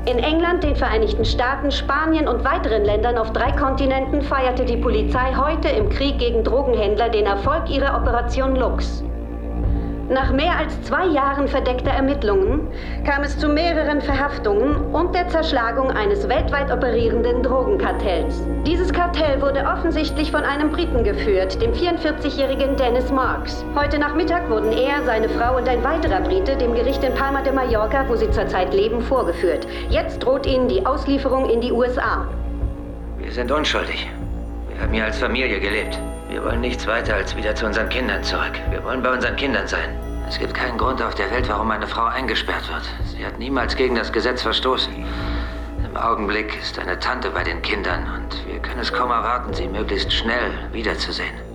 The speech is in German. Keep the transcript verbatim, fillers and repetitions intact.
In England, den Vereinigten Staaten, Spanien und weiteren Ländern auf drei Kontinenten feierte die Polizei heute im Krieg gegen Drogenhändler den Erfolg ihrer Operation Lux. Nach mehr als zwei Jahren verdeckter Ermittlungen kam es zu mehreren Verhaftungen und der Zerschlagung eines weltweit operierenden Drogenkartells. Dieses Kartell wurde offensichtlich von einem Briten geführt, dem vierundvierzigjährigen Dennis Marks. Heute Nachmittag wurden er, seine Frau und ein weiterer Brite dem Gericht in Palma de Mallorca, wo sie zurzeit leben, vorgeführt. Jetzt droht ihnen die Auslieferung in die U S A. Wir sind unschuldig. Wir haben hier als Familie gelebt. Wir wollen nichts weiter als wieder zu unseren Kindern zurück. Wir wollen bei unseren Kindern sein. Es gibt keinen Grund auf der Welt, warum eine Frau eingesperrt wird. Sie hat niemals gegen das Gesetz verstoßen. Im Augenblick ist eine Tante bei den Kindern und wir können es kaum erwarten, sie möglichst schnell wiederzusehen.